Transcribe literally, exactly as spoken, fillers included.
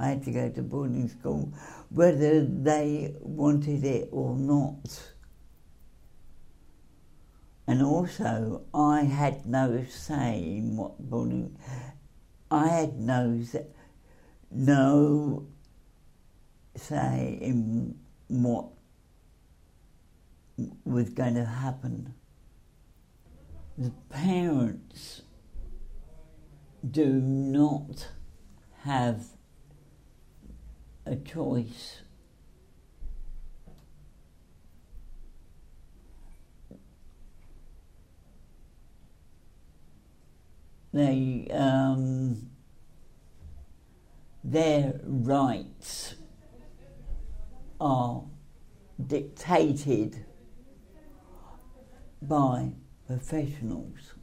I had to go to boarding school, whether they wanted it or not. And also, I had no say in what boarding. I had no no say in what was going to happen. The parents do not have a choice. They, um, their rights are dictated by professionals.